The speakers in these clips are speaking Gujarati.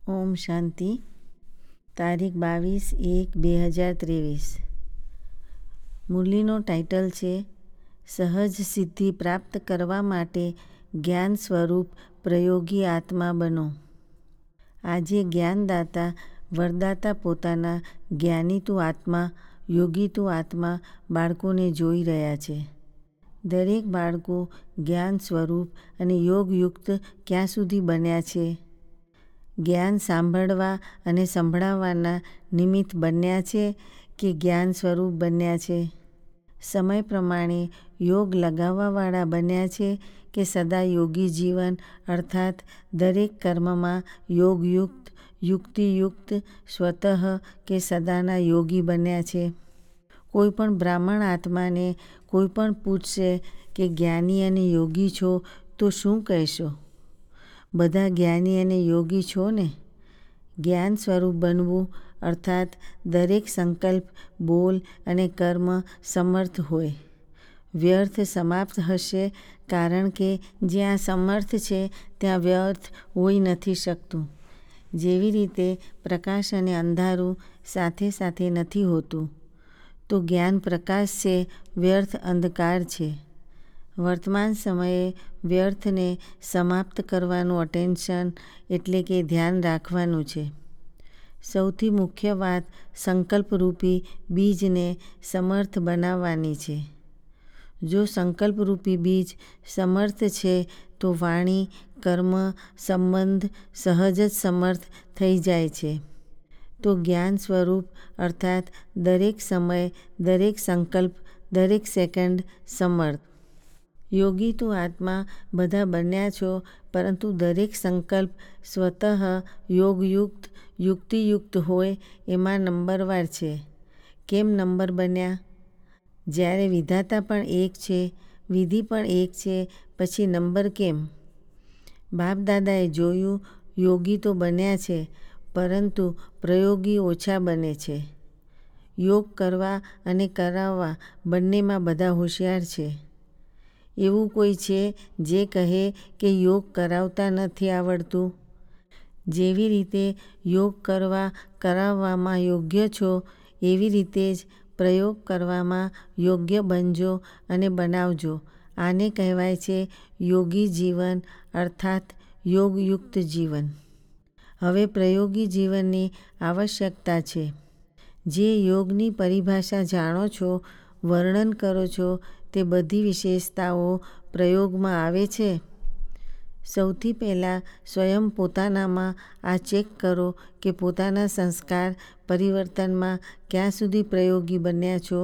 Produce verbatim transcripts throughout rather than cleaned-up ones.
ઓમ શાંતિ. તારીખ બાવીસ એક બે હજાર ત્રેવીસ. મુરલીનો ટાઇટલ છે સહજ સિદ્ધિ પ્રાપ્ત કરવા માટે જ્ઞાન સ્વરૂપ પ્રયોગી આત્મા બનો. આજે જ્ઞાનદાતા વરદાતા પોતાના જ્ઞાની તું આત્મા, યોગી તું આત્મા બાળકોને જોઈ રહ્યા છે. દરેક બાળકો જ્ઞાન સ્વરૂપ અને યોગયુક્ત ક્યાં સુધી બન્યા છે? જ્ઞાન સાંભળવા અને સંભળાવવાના નિમિત્ત બન્યા છે કે જ્ઞાન સ્વરૂપ બન્યા છે? સમય પ્રમાણે યોગ લગાવવાવાળા બન્યા છે કે સદા યોગી જીવન અર્થાત દરેક કર્મમાં યોગયુક્ત, યુક્તિયુક્ત સ્વતઃ કે સદાના યોગી બન્યા છે? કોઈ પણ બ્રાહ્મણ આત્માને કોઈ પણ પૂછશે કે જ્ઞાની અને યોગી છો તો શું કહેશો? બધા જ્ઞાની અને યોગી છો ને? જ્ઞાન સ્વરૂપ બનવું અર્થાત દરેક સંકલ્પ, બોલ અને કર્મ સમર્થ હોય. વ્યર્થ સમાપ્ત હશે, કારણ કે જ્યાં સમર્થ છે ત્યાં વ્યર્થ હોઈ નથી શકતું. જેવી રીતે પ્રકાશ અને અંધારું સાથે સાથે નથી હોતું, તો જ્ઞાન પ્રકાશ છે, વ્યર્થ અંધકાર છે. વર્તમાન સમયે વ્યર્થને સમાપ્ત કરવાનું અટેન્શન એટલે કે ધ્યાન રાખવાનું છે. સૌથી મુખ્ય વાત સંકલ્પરૂપી બીજને સમર્થ બનાવવાની છે. જો સંકલ્પરૂપી બીજ સમર્થ છે તો વાણી, કર્મ, સંબંધ સહજ જ સમર્થ થઈ જાય છે. તો જ્ઞાન સ્વરૂપ અર્થાત દરેક સમય, દરેક સંકલ્પ, દરેક સેકન્ડ સમર્થ. યોગી તું આત્મા બધા બન્યા છો, પરંતુ દરેક સંકલ્પ સ્વતઃ યોગયુક્ત, યુક્તિયુક્ત હોય એમાં નંબરવાર છે. કેમ નંબર બન્યા? જ્યારે વિધાતા પણ એક છે, વિધિ પણ એક છે, પછી નંબર કેમ? બાપ દાદાએ જોયું યોગી તો બન્યા છે, પરંતુ પ્રયોગી ઓછા બને છે. યોગ કરવા અને કરાવવા બંનેમાં બધા હોશિયાર છે. એવું કોઈ છે જે કહે કે યોગ કરાવતા નથી આવડતું? જેવી રીતે યોગ કરવા કરાવવામાં યોગ્ય છો, એવી રીતે જ પ્રયોગ કરવામાં યોગ્ય બનજો અને બનાવજો. આને કહેવાય છે યોગી જીવન અર્થાત યોગયુક્ત જીવન. હવે પ્રયોગી જીવનની આવશ્યકતા છે. જે યોગની પરિભાષા જાણો છો, વર્ણન કરો છો, તે બધી વિશેષતાઓ પ્રયોગમાં આવે છે? સૌથી પહેલાં સ્વયં પોતાનામાં આ ચેક કરો કે પોતાના સંસ્કાર પરિવર્તનમાં ક્યાં સુધી પ્રયોગી બન્યા છો.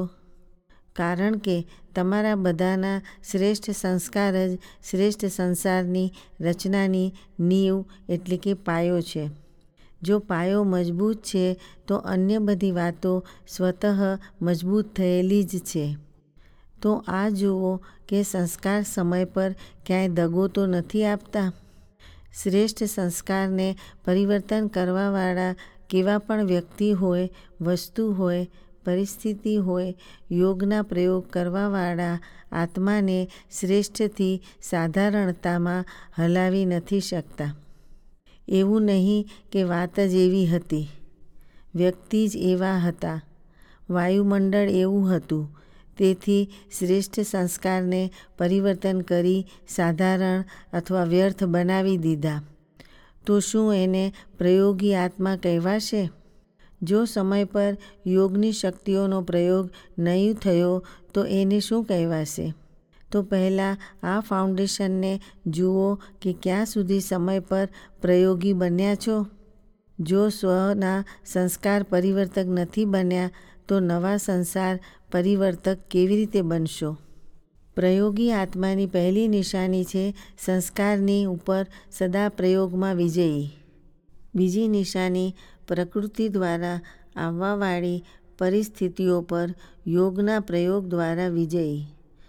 કારણ કે તમારા બધાના શ્રેષ્ઠ સંસ્કાર જ શ્રેષ્ઠ સંસારની રચનાની નીંવ એટલે કે પાયો છે. જો પાયો મજબૂત છે તો અન્ય બધી વાતો સ્વતઃ મજબૂત થયેલી જ છે. તો આ જુઓ કે સંસ્કાર સમય પર ક્યાંય દગો તો નથી આપતા? શ્રેષ્ઠ સંસ્કારને પરિવર્તન કરવાવાળા કેવા પણ વ્યક્તિ હોય, વસ્તુ હોય, પરિસ્થિતિ હોય, યોગના પ્રયોગ કરવાવાળા આત્માને શ્રેષ્ઠથી સાધારણતામાં હલાવી નથી શકતા. એવું નહીં કે વાત જ એવી હતી, વ્યક્તિ જ એવા હતા, વાયુમંડળ એવું હતું, તેથી શ્રેષ્ઠ સંસ્કારને પરિવર્તન કરી સાધારણ અથવા વ્યર્થ બનાવી દીધા. તો શું એને પ્રયોગી આત્મા કહેવાશે? જો સમય પર યોગની શક્તિઓનો પ્રયોગ નહીં થયો તો એને શું કહેવાશે? તો પહેલાં આ ફાઉન્ડેશનને જુઓ કે ક્યાં સુધી સમય પર પ્રયોગી બન્યા છો. જો સ્વના સંસ્કાર પરિવર્તક નથી બન્યા તો નવા સંસાર પરિવર્તક કેવી રીતે બનશો? પ્રયોગી આત્માની પહેલી નિશાની છે સંસ્કારની ઉપર સદા પ્રયોગમાં વિજયી. બીજી નિશાની પ્રકૃતિ દ્વારા આવવાવાળી પરિસ્થિતિઓ પર યોગના પ્રયોગ દ્વારા વિજયી.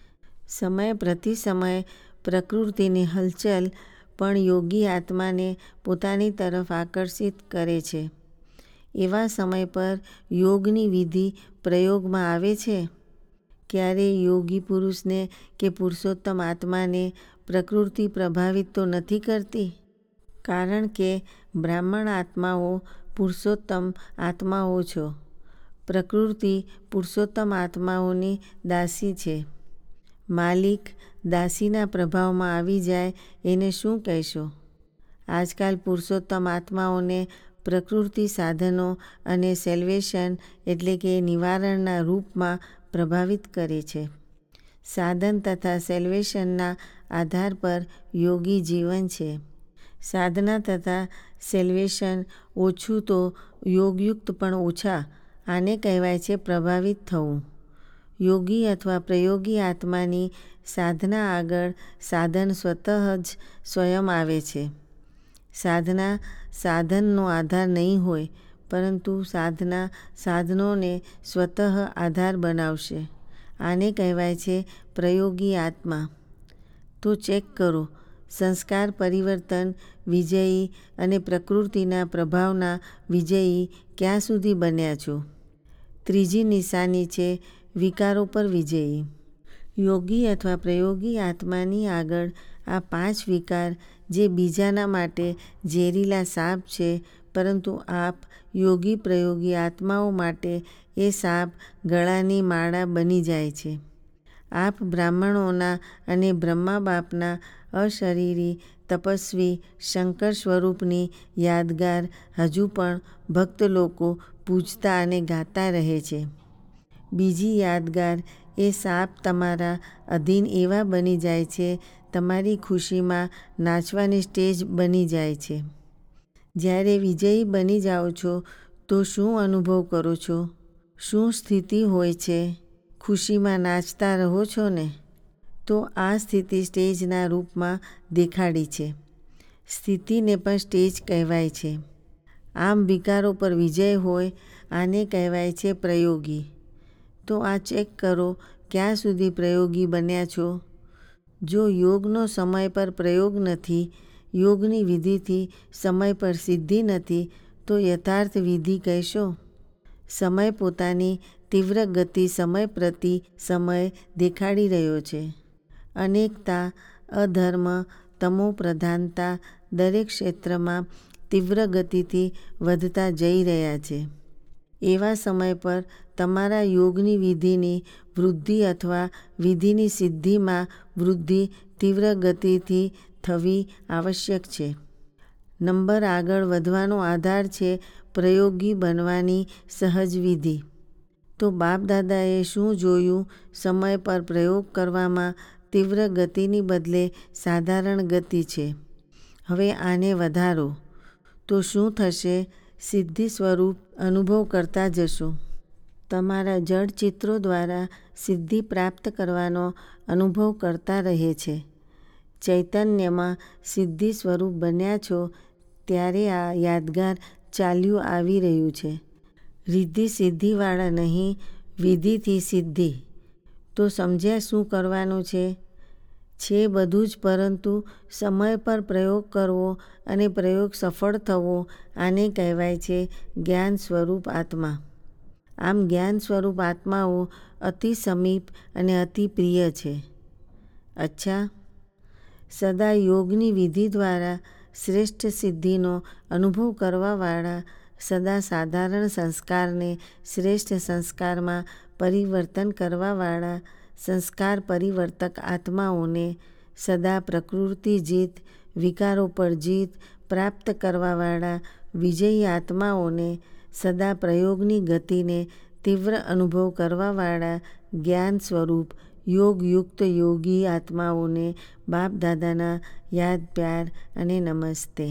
સમય પ્રતિ સમય પ્રકૃતિની હલચલ પણ યોગી આત્માને પોતાની તરફ આકર્ષિત કરે છે. એવા સમય પર યોગની વિધિ પ્રયોગમાં આવે છે. ક્યારેય યોગી પુરુષને કે પુરુષોત્તમ આત્માને પ્રકૃતિ પ્રભાવિત તો નથી કરતી? કારણ કે બ્રાહ્મણ આત્માઓ પુરુષોત્તમ આત્માઓ છો. પ્રકૃતિ પુરુષોત્તમ આત્માઓની દાસી છે. માલિક દાસીના પ્રભાવમાં આવી જાય એને શું કહેશો? આજકાલ પુરુષોત્તમ આત્માઓને પ્રકૃતિ સાધનો અને સેલ્વેશન એટલે કે નિવારણના રૂપમાં પ્રભાવિત કરે છે. સાધન તથા સેલ્વેશનના આધાર પર યોગી જીવન છે. સાધના તથા સેલ્વેશન ઓછું તો યોગયુક્ત પણ ઓછા. આને કહેવાય છે પ્રભાવિત થવું. યોગી અથવા પ્રયોગી આત્માની સાધના આગળ સાધન સ્વતઃ જ સ્વયં આવે છે. સાધના સાધનનો આધાર નહીં હોય, પરંતુ સાધના સાધનોને સ્વતઃ આધાર બનાવશે. આને કહેવાય છે પ્રયોગી આત્મા. તો ચેક કરો, સંસ્કાર પરિવર્તન વિજયી અને પ્રકૃતિના પ્રભાવના વિજયી ક્યાં સુધી બન્યા છો? ત્રીજી નિશાની છે વિકારો પર વિજયી. યોગી અથવા પ્રયોગી આત્માની આગળ આ પાંચ વિકાર જે બીજાના માટે ઝેરીલા સાપ છે, પરંતુ આપ યોગી પ્રયોગી આત્માઓ માટે એ સાપ ગળાની માળા બની જાય છે. આપ બ્રાહ્મણોના અને બ્રહ્મા બાપના અશરીરી તપસ્વી શંકર સ્વરૂપની યાદગાર હજુ પણ ભક્ત લોકો પૂજતા અને ગાતા રહે છે. બીજી યાદગાર એ સાપ તમારા અધીન એવા બની જાય છે, તમારી ખુશીમાં નાચવાની સ્ટેજ બની જાય છે. જ્યારે વિજયી બની જાઓ છો તો શું અનુભવ કરો છો? શું સ્થિતિ હોય છે? ખુશીમાં નાચતા રહો છો ને? તો આ સ્થિતિ સ્ટેજના રૂપમાં દેખાડી છે. સ્થિતિને પણ સ્ટેજ કહેવાય છે. આમ વિકારો પર વિજય હોય, આને કહેવાય છે પ્રયોગી. તો આ ચેક કરો ક્યાં સુધી પ્રયોગી બન્યા છો? જો યોગનો સમય પર પ્રયોગ નથી, યોગની વિધિથી સમય પર સિદ્ધિ નથી, તો યથાર્થ વિધિ કહેશો? સમય પોતાની તીવ્ર ગતિ સમય પ્રતિ સમય દેખાડી રહ્યો છે. અનેકતા, અધર્મ, તમો પ્રધાનતા દરેક ક્ષેત્રમાં તીવ્ર ગતિથી વધતા જઈ રહ્યા છે. એવા સમય પર તમારા યોગની વિધિની વૃદ્ધિ અથવા વિધિની સિદ્ધિમાં વૃદ્ધિ તીવ્ર ગતિથી થવી આવશ્યક છે. નંબર આગળ વધવાનો આધાર છે પ્રયોગી બનવાની સહજ વિધિ. તો બાપદાદાએ શું જોયું? સમય પર પ્રયોગ કરવામાં તીવ્ર ગતિની બદલે સાધારણ ગતિ છે. હવે આને વધારો તો શું થશે? સિદ્ધિ સ્વરૂપ અનુભવ કરતા જશો. તમારા જડ ચિત્રો દ્વારા સિદ્ધિ પ્રાપ્ત કરવાનો અનુભવ કરતા રહે છે. ચૈતન્યમાં સિદ્ધિ સ્વરૂપ બન્યા છો ત્યારે આ યાદગાર ચાલ્યું આવી રહ્યું છે. રિદ્ધિ સિદ્ધિવાળા નહીં, વિધિથી સિદ્ધિ. તો સમજ્યા શું કરવાનું છે? છે બધું જ, પરંતુ સમય પર પ્રયોગ કરવો અને પ્રયોગ સફળ થવો, આને કહેવાય છે જ્ઞાન સ્વરૂપ આત્મા. આમ જ્ઞાન સ્વરૂપ આત્માઓ અતિ સમીપ અને અતિ પ્રિય છે. અચ્છા, સદા યોગની વિધિ દ્વારા શ્રેષ્ઠ સિદ્ધિનો અનુભવ કરવાવાળા, સદા સાધારણ સંસ્કારને શ્રેષ્ઠ સંસ્કારમાં પરિવર્તન કરવાવાળા, સંસ્કાર પરિવર્તક આત્માઓને, સદા પ્રકૃતિ જીત, વિકારો પર જીત પ્રાપ્ત કરવાવાળા વિજયી આત્માઓને, સદા પ્રયોગની ગતિને તીવ્ર અનુભવ કરવાવાળા જ્ઞાન સ્વરૂપ યોગયુક્ત યોગી આત્માઓને બાપ દાદાના યાદ પ્યાર અને નમસ્તે.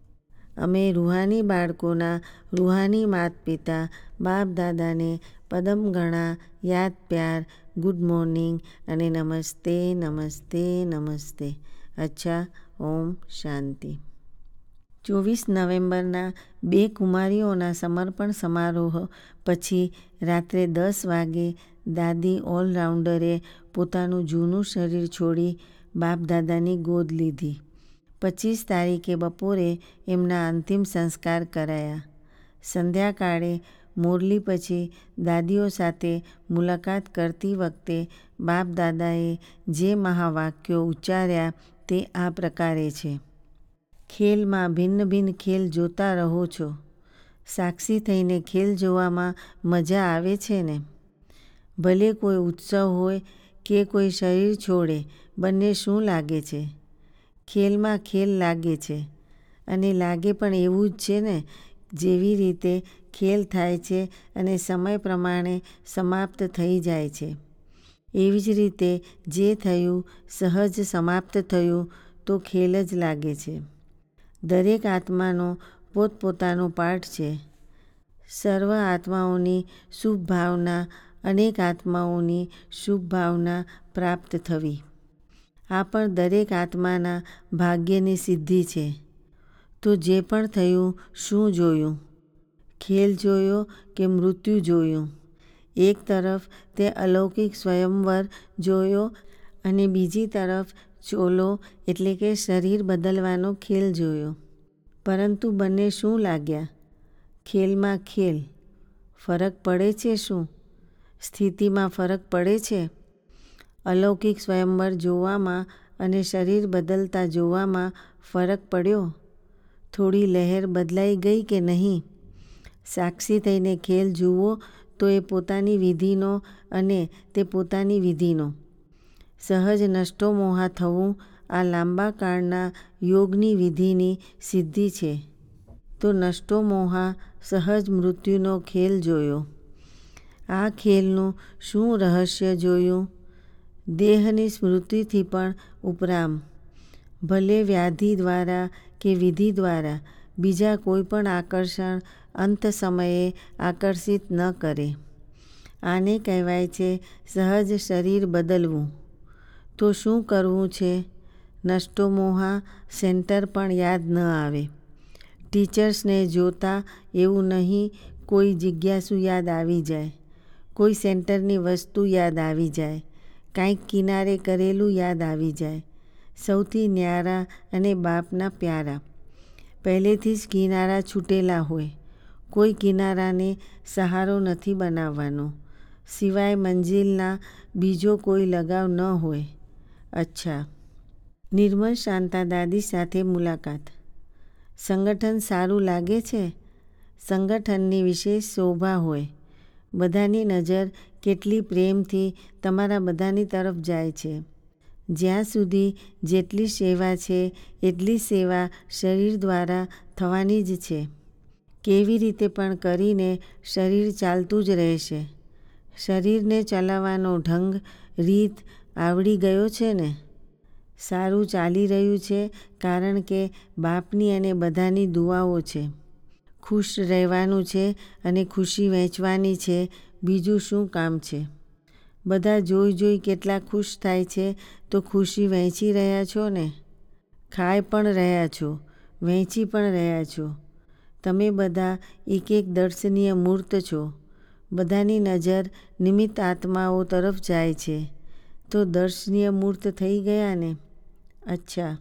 અમે રૂહાની બાળકોના રૂહાની માત પિતા બાપ દાદાને પદમ ગણા યાદ પ્યાર, ગુડ મોર્નિંગ અને નમસ્તે નમસ્તે નમસ્તે. અચ્છા, ઓમ શાંતિ. ચોવીસ નવેમ્બરના બે કુમારીઓના સમર્પણ સમારોહ પછી રાત્રે દસ વાગે દાદી ઓલરાઉન્ડરે પોતાનું જૂનું શરીર છોડી બાપદાદાની ગોદ લીધી. પચીસ તારીખે બપોરે એમના અંતિમ સંસ્કાર કરાયા. સંધ્યાકાળે મોરલી પછી દાદીઓ સાથે મુલાકાત કરતી વખતે બાપદાદાએ જે મહાવાક્યો ઉચ્ચાર્યા તે આ પ્રકારે છે. ખેલમાં ભિન્ન ભિન્ન ખેલ જોતા રહો છો. સાક્ષી થઈને ખેલ જોવામાં મજા આવે છે ને? ભલે કોઈ ઉત્સવ હોય કે કોઈ શરીર છોડે, બંને શું લાગે છે? ખેલમાં ખેલ લાગે છે. અને લાગે પણ એવું જ છે ને, જેવી રીતે ખેલ થાય છે અને સમય પ્રમાણે સમાપ્ત થઈ જાય છે. એવી જ રીતે જે થયું સહજ સમાપ્ત થયું તો ખેલ જ લાગે છે. દરેક આત્માનો પોતપોતાનો પાઠ છે. સર્વ આત્માઓની શુભ ભાવના, અનેક આત્માઓની શુભ ભાવના પ્રાપ્ત થવી, આ પણ દરેક આત્માના ભાગ્યની સિદ્ધિ છે. તો જે પણ થયું શું જોયું? ખેલ જોયો કે મૃત્યુ જોયું? એક તરફ તે અલૌકિક સ્વયંવર જોયો અને બીજી તરફ ચોલો એટલે કે શરીર બદલવાનો ખેલ જોયો. પરંતુ બંને શું લાગ્યા? ખેલમાં ખેલ. ફરક પડે છે શું? સ્થિતિમાં ફરક પડે છે? અલૌકિક સ્વયંવર જોવામાં અને શરીર બદલતા જોવામાં ફરક પડ્યો? થોડી લહેર બદલાઈ ગઈ કે નહીં? સાક્ષી થઈને ખેલ જુઓ તો એ પોતાની વિધિનો અને તે પોતાની વિધિનો. સહજ નષ્ટો મોહા થવું આ લાંબા કાળના યોગની વિધિની સિદ્ધિ છે. તો નષ્ટો મોહા સહજ મૃત્યુનો ખેલ જોયો. આ ખેલનું શું રહસ્ય જોયું? દેહની સ્મૃતિથી પણ ઉપરામ. ભલે વ્યાધિ દ્વારા કે વિધિ દ્વારા બીજા કોઈ પણ આકર્ષણ અંત સમયે આકર્ષિત ન કરે. આને કહેવાય છે સહજ શરીર બદલવું. તો શું કરવું છે? નષ્ટો મોહા સેન્ટર પણ યાદ ન આવે. ટીચર્સને જોતા એવું નહીં કોઈ જિજ્ઞાસુ યાદ આવી જાય, કોઈ સેન્ટરની વસ્તુ યાદ આવી જાય, કાંઈક કિનારે કરેલું યાદ આવી જાય. સૌથી ન્યારા અને બાપના પ્યારા. પહેલેથી જ કિનારા છૂટેલા હોય. કોઈ કિનારાને સહારો નથી બનાવવાનો, સિવાય મંજિલના બીજો કોઈ લગાવ ન હોય. અચ્છા. નિર્મલ શાંતા દાદી સાથે મુલાકાત. સંગઠન સારું લાગે છે? સંગઠનની વિશેષ શોભા હોય. બધાની નજર કેટલી પ્રેમથી તમારા બધાની તરફ જાય છે. જ્યાં સુધી જેટલી સેવા છે એટલી સેવા શરીર દ્વારા થવાની જ છે. કેવી રીતે પણ કરીને શરીર ચાલતું જ રહેશે. શરીરને ચલાવવાનો ઢંગ, રીત આવડી ગયો છે ને? સારું ચાલી રહ્યું છે કારણ કે બાપની અને બધાની દુઆઓ છે. ખુશ રહેવાનું છે અને ખુશી વહેંચવાની છે. બીજું શું કામ છે? બધા જોઈ જોઈ કેટલા ખુશ થાય છે તો ખુશી વહેંચી રહ્યા છો ને? ખાઈ પણ રહ્યા છો, વહેંચી પણ રહ્યા છો. તમે બધા એક એક દર્શનીય મૂર્ત છો. બધાની નજર નિમિત્ત આત્માઓ તરફ જાય છે. તો દર્શનીય મૂર્ત થઈ ગયા ને? અચ્છા.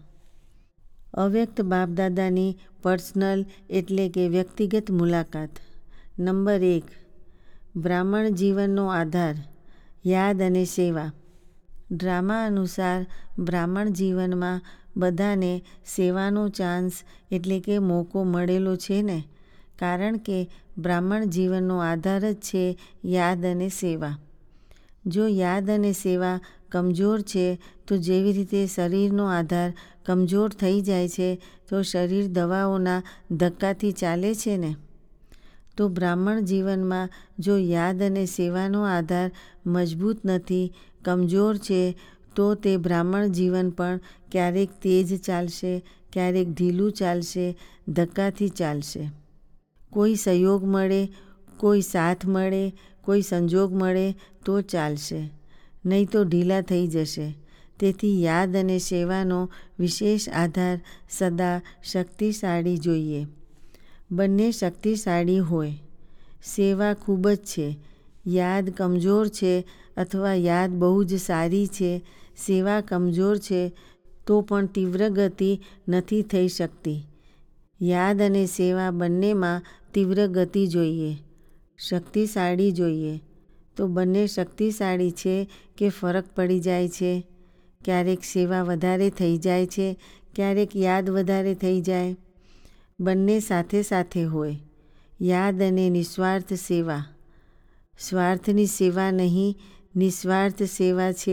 અવ્યક્ત બાપદાદાની પર્સનલ એટલે કે વ્યક્તિગત મુલાકાત. નંબર એક. બ્રાહ્મણ જીવનનો આધાર, યાદ અને સેવા. ડ્રામા અનુસાર બ્રાહ્મણ જીવનમાં બધાને સેવાનો ચાન્સ એટલે કે મોકો મળેલો છે ને? કારણ કે બ્રાહ્મણ જીવનનો આધાર જ છે યાદ અને સેવા. જો યાદ અને સેવા કમજોર છે તો જેવી રીતે શરીરનો આધાર કમજોર થઈ જાય છે તો શરીર દવાઓના ધક્કાથી ચાલે છે ને? તો બ્રાહ્મણ જીવનમાં જો યાદ અને સેવાનો આધાર મજબૂત નથી, કમજોર છે, તો તે બ્રાહ્મણ જીવન પણ ક્યારેક તેજ ચાલશે, ક્યારેક ઢીલું ચાલશે, ધક્કાથી ચાલશે. કોઈ સહયોગ મળે, કોઈ સાથ મળે, કોઈ સંજોગ મળે તો ચાલશે, નહીં તો ઢીલા થઈ જશે. તેથી યાદ અને સેવાનો વિશેષ આધાર સદા શક્તિશાળી જોઈએ. બંને શક્તિશાળી હોય. સેવા ખૂબ જ છે. યાદ કમજોર છે અથવા યાદ બહુ જ સારી છે, સેવા કમજોર છે તો પણ તીવ્ર ગતિ નથી થઈ શકતી. યાદ અને સેવા બંનેમાં તીવ્ર ગતિ જોઈએ, શક્તિશાળી જોઈએ. તો બંને શક્તિશાળી છે કે ફરક પડી જાય છે? ક્યારેક સેવા વધારે થઈ જાય છે, ક્યારેક યાદ વધારે થઈ જાય. બંને સાથે સાથે હોય. યાદ અને નિસ્વાર્થ સેવા. સ્વાર્થની સેવા નહીં, નિસ્વાર્થ સેવા છે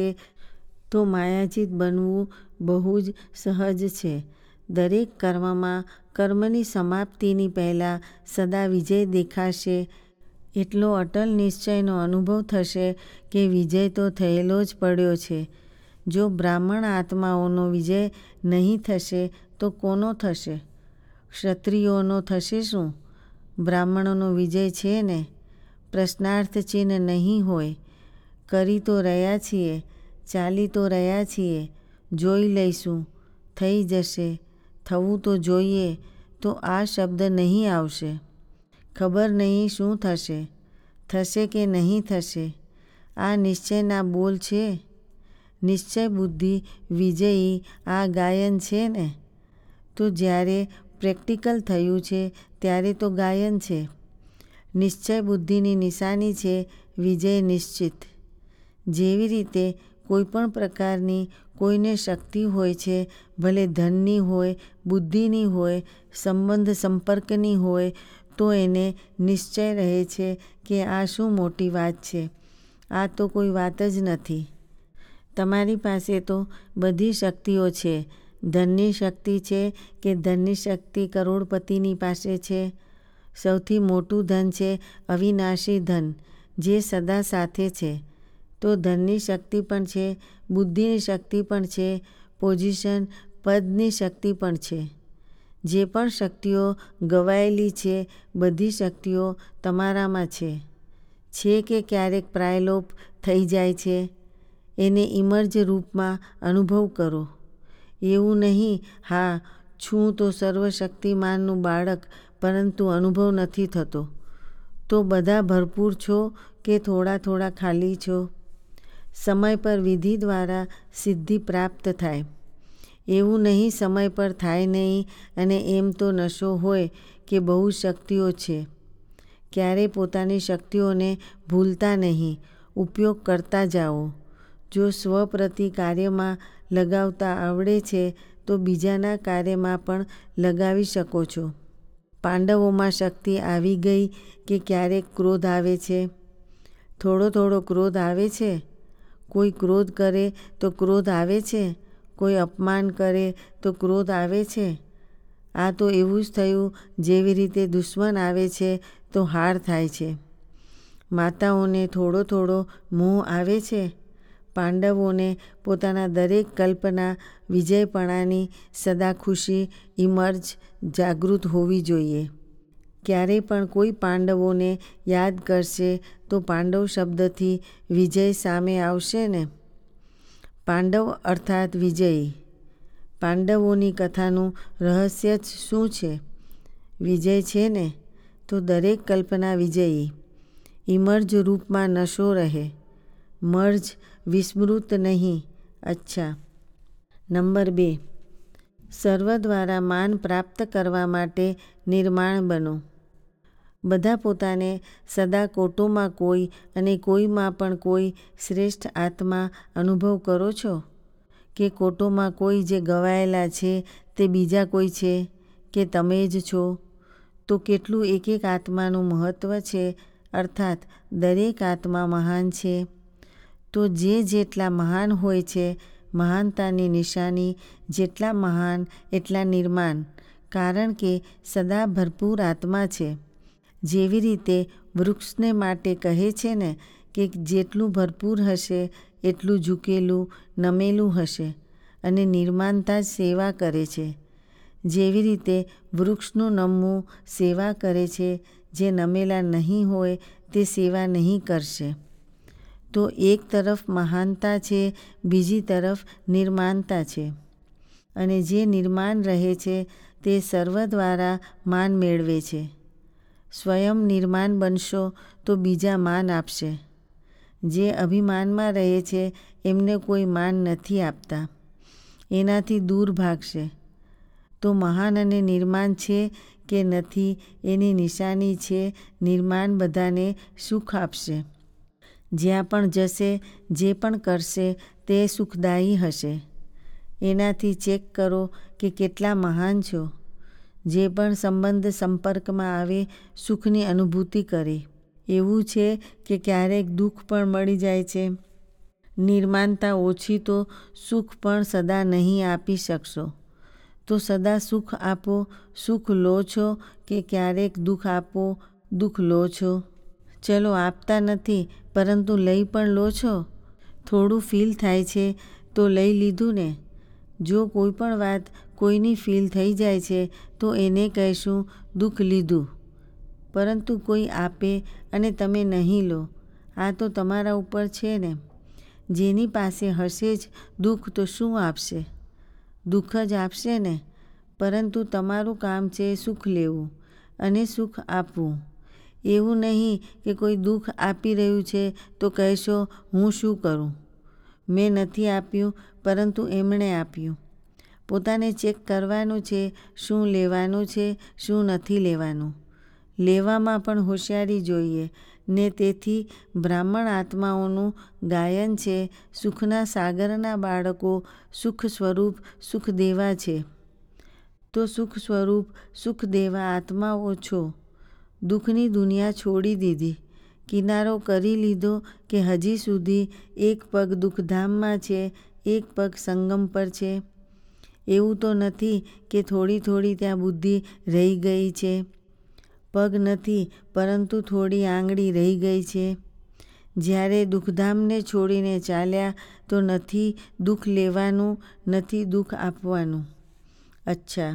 તો માયાજીત બનવું બહુ જ સહજ છે. દરેક કર્મમાં કર્મની સમાપ્તિની પહેલાં સદા વિજય દેખાશે. એટલો અટલ નિશ્ચયનો અનુભવ થશે કે વિજય તો થયેલો જ પડ્યો છે. જો બ્રાહ્મણ આત્માઓનો વિજય નહીં થશે તો કોનો થશે? ક્ષત્રિયોનો થશે શું? બ્રાહ્મણોનો વિજય છે ને? પ્રશ્નાર્થ ચિહ્ન નહીં હોય. કરી તો રહ્યા છીએ, ચાલી તો રહ્યા છીએ, જોઈ લઈશું, થઈ જશે, થવું તો જોઈએ, તો આ શબ્દ નહીં આવશે. ખબર નહીં શું થશે, થશે કે નહીં થશે. આ નિશ્ચયના બોલ છે. નિશ્ચય બુદ્ધિ વિજયી આ ગાયન છે ને? તો જ્યારે પ્રેક્ટિકલ થયું છે ત્યારે તો ગાયન છે. નિશ્ચય બુદ્ધિની નિશાની છે વિજય નિશ્ચિત. જેવી રીતે કોઈ પણ પ્રકારની કોઈને શક્તિ હોય છે, ભલે ધનની હોય, બુદ્ધિની હોય, સંબંધ સંપર્કની હોય, તો એને નિશ્ચય રહે છે કે આ શું મોટી વાત છે, આ તો કોઈ વાત જ નથી. તમારી પાસે તો બધી શક્તિઓ છે. ધનની શક્તિ છે કે ધનની શક્તિ કરોડપતિની પાસે છે? સૌથી મોટું ધન છે અવિનાશી ધન, જે સદા સાથે છે. તો ધનની શક્તિ પણ છે, બુદ્ધિની શક્તિ પણ છે, પોઝિશન પદની શક્તિ પણ છે. જે પણ શક્તિઓ ગવાયેલી છે, બધી શક્તિઓ તમારામાં છે. છે કે ક્યારેક પ્રાયલોપ થઈ જાય છે. એને ઇમર્જ રૂપમાં અનુભવ કરો. એવું નહીં, હા છું તો સર્વશક્તિમાનનું બાળક, પરંતુ અનુભવ નથી થતો. તો બધા ભરપૂર છો કે થોડા થોડા ખાલી છો? સમય પર વિધિ દ્વારા સિદ્ધિ પ્રાપ્ત થાય. એવું નહીં સમય પર થાય નહીં અને એમ તો નશો હોય કે બહુ શક્તિઓ છે. ક્યારેય પોતાની શક્તિઓને ભૂલતા નહીં, ઉપયોગ કરતા જાઓ. જો સ્વ પ્રતિ કાર્યમાં લગાવતા આવડે છે તો બીજાના કાર્યમાં પણ લગાવી શકો છો. પાંડવોમાં શક્તિ આવી ગઈ કે ક્યારેક ક્રોધ આવે છે? થોડો થોડો ક્રોધ આવે છે. કોઈ ક્રોધ કરે તો ક્રોધ આવે છે, કોઈ અપમાન કરે તો ક્રોધ આવે છે. આ તો એવું જ થયું જેવી રીતે દુશ્મન આવે છે તો હાર થાય છે. માતાઓને થોડો થોડો મોહ આવે છે. પાંડવોને પોતાના દરેક કલ્પના વિજયપણાની સદા ખુશી ઇમર્જ જાગૃત હોવી જોઈએ. ક્યારેય પણ કોઈ પાંડવોને યાદ કરશે તો પાંડવ શબ્દથી વિજય સામે આવશે ને? પાંડવ અર્થાત વિજયી. પાંડવોની કથાનું રહસ્ય જ શું છે? વિજય છે ને? તો દરેક કલ્પના વિજયી. ઇમર્જ રૂપમાં નશો રહે. મર્જ વિસ્મૃત નહીં. અચ્છા. નંબર બે, સર્વ દ્વારા માન પ્રાપ્ત કરવા માટે નિર્માણ બનો. બધા પોતાને સદા કોટોમાં કોઈ અને કોઈમાં પણ કોઈ શ્રેષ્ઠ આત્મા અનુભવ કરો છો? કે કોટોમાં કોઈ જે ગવાયેલા છે તે બીજા કોઈ છે કે તમે જ છો? તો કેટલું એક એક આત્માનું મહત્ત્વ છે, અર્થાત દરેક આત્મા મહાન છે. તો જે જેટલા મહાન હોય છે, મહાનતાની નિશાની જેટલા મહાન એટલા નિર્માણ, કારણ કે સદા ભરપૂર આત્મા છે. જેવી રીતે વૃક્ષને માટે કહે છે ને કે જેટલું ભરપૂર હશે એટલું ઝૂકેલું નમેલું હશે અને નિર્માણતા જ સેવા કરે છે. જેવી રીતે વૃક્ષનું નમવું સેવા કરે છે, જે નમેલા નહીં હોય તે સેવા નહીં કરશે. તો એક તરફ મહાનતા છે, બીજી તરફ નિર્માણતા છે. અને જે નિર્માણ રહે છે તે સર્વ દ્વારા માન મેળવે છે. સ્વયં નિર્માણ બનશો તો બીજા માન આપશે. જે અભિમાનમાં રહે છે એમને કોઈ માન નથી આપતા, એનાથી દૂર ભાગશે. તો મહાન અને નિર્માણ છે કે નથી એની નિશાની છે નિર્માણ બધાને સુખ આપશે. જ્યાં પણ જશે, જે પણ કરશે તે સુખદાયી હશે. એનાથી ચેક કરો કે કેટલા મહાન છો. જે પણ સંબંધ સંપર્કમાં આવે સુખની અનુભૂતિ કરે. એવું છે કે ક્યારેક દુઃખ પણ મળી જાય છે. નિર્માનતા ઓછી તો સુખ પણ સદા નહીં આપી શકશો. તો સદા સુખ આપો. સુખ લો છો કે ક્યારેક દુઃખ આપો, દુઃખ લો છો? ચલો આપતા નથી પરંતુ લઈ પણ લો છો. થોડું ફીલ થાય છે તો લઈ લીધું ને. જો કોઈ પણ વાત કોઈની ફીલ થઈ જાય છે તો એને કહેશું દુઃખ લીધું. પરંતુ કોઈ આપે અને તમે નહીં લો, આ તો તમારા ઉપર છે ને. જેની પાસે હશે જ દુઃખ તો શું આપશે? દુઃખ જ આપશે ને. પરંતુ તમારું કામ છે સુખ લેવું અને સુખ આપવું. એવું નહીં કે કોઈ દુઃખ આપી રહ્યું છે તો કહેશો હું શું કરું? મેં નથી આપ્યું પરંતુ એમણે આપ્યું. પોતાને ચેક કરવાનું છે શું લેવાનું છે, શું નથી લેવાનું. લેવામાં પણ હોશિયારી જોઈએ ને. તેથી બ્રાહ્મણ આત્માઓનું ગાયન છે, સુખના સાગરના બાળકો સુખ સ્વરૂપ સુખદેવા છે. તો સુખ સ્વરૂપ સુખદેવા આત્માઓ છો. દુઃખની દુનિયા છોડી દીધી, કિનારો કરી લીધો કે હજી સુધી એક પગ દુઃખધામમાં છે, એક પગ સંગમ પર છે? એવું તો નથી કે થોડી થોડી ત્યાં બુદ્ધિ રહી ગઈ છે. પગ નથી પરંતુ થોડી આંગળી રહી ગઈ છે. જ્યારે દુઃખધામને છોડીને ચાલ્યા તો નથી દુઃખ લેવાનું, નથી દુઃખ આપવાનું. અચ્છા,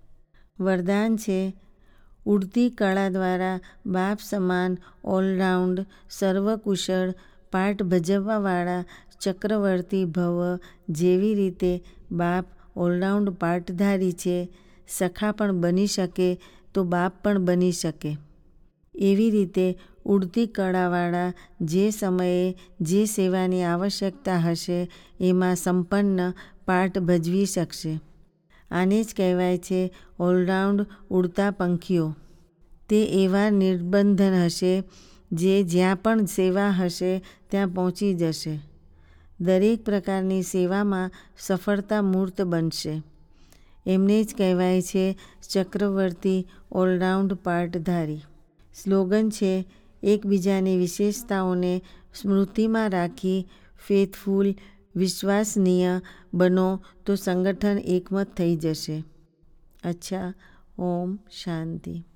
વરદાન છે ઉડતી કળા દ્વારા બાપ સમાન ઓલરાઉન્ડ સર્વકુશળ પાઠ ભજવવાવાળા ચક્રવર્તી ભવ. જેવી રીતે બાપ ઓલરાઉન્ડ પાટધારી છે, સખા પણ બની શકે તો બાપ પણ બની શકે. એવી રીતે ઉડતી કળાવાળા જે સમયે જે સેવાની આવશ્યકતા હશે એમાં સંપન્ન પાઠ ભજવી શકશે. આને જ કહેવાય છે ઓલરાઉન્ડ ઉડતા પંખીઓ. તે એવા નિર્બંધન હશે જે જ્યાં પણ સેવા હશે ત્યાં પહોંચી જશે. દરેક પ્રકારની સેવામાં સફળતા મૂર્ત બનશે. એમને જ કહેવાય છે ચક્રવર્તી ઓલરાઉન્ડ પાટધારી. સ્લોગન છે એકબીજાની વિશેષતાઓને સ્મૃતિમાં રાખી ફેથફુલ વિશ્વસનીય બનો તો સંગઠન એકમત થઈ જશે. અચ્છા, ઓમ શાંતિ.